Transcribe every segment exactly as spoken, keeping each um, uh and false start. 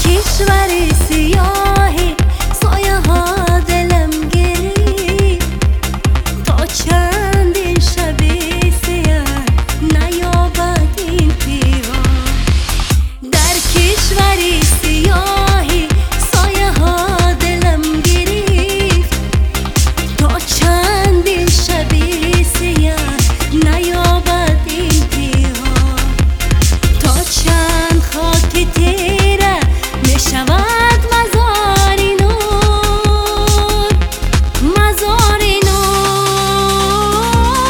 کشور سیاهی سایه ها دلم گرفت تا چندین شب سیاه نیابد این پیغام. در کشور سیاهی سایه ها دلم گرفت تا چندین شب سیاه نیابد این پیغام. تا چند خاک تیره نشود مزار نور، مزار نور.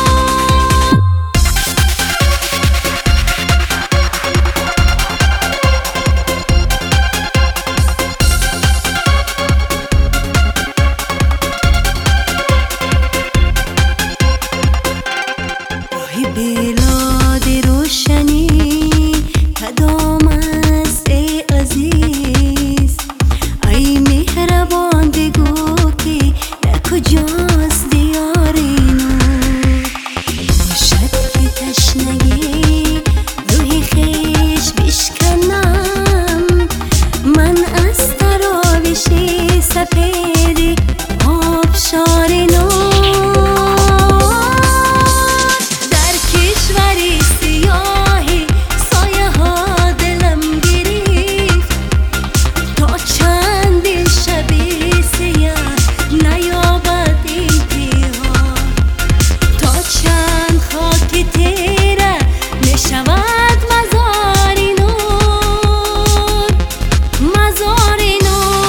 راهی بلاد روشنی کدام است ای عزیز؟ ای مهربان بگو که در کجاست دیار نور؟ باشد که تشنگی روی خویش بشکنم من از تراوش سپید آبشار نور. در کشور سیاهی سایه ها دلم گرفت تا چندین شب سیاه نیابد این پیغام. تا چند خاک تیره نشود مزار نور، مزار نور.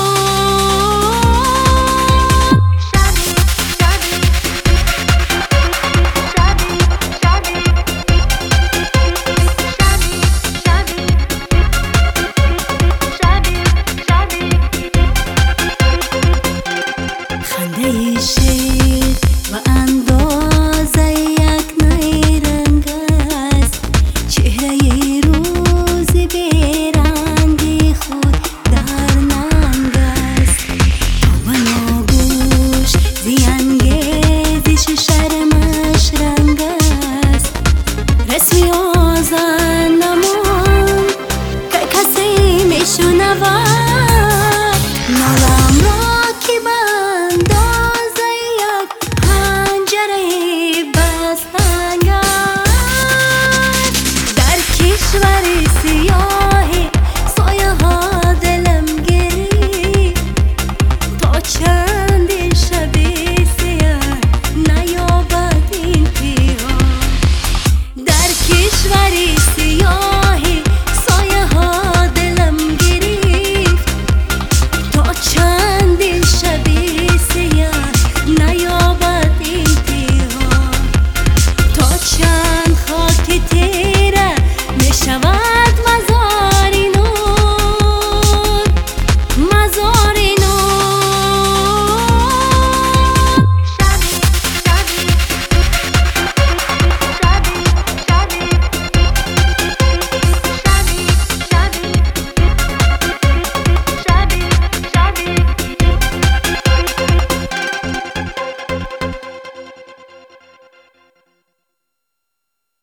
خنده شیر و اندازه یک نیرنگ است، چهره روز بیرنگ خود در ننگ است. آوان و گوش زیانگیزش شرمش رنگ است، رسمی آزن نمان که کسی میشنود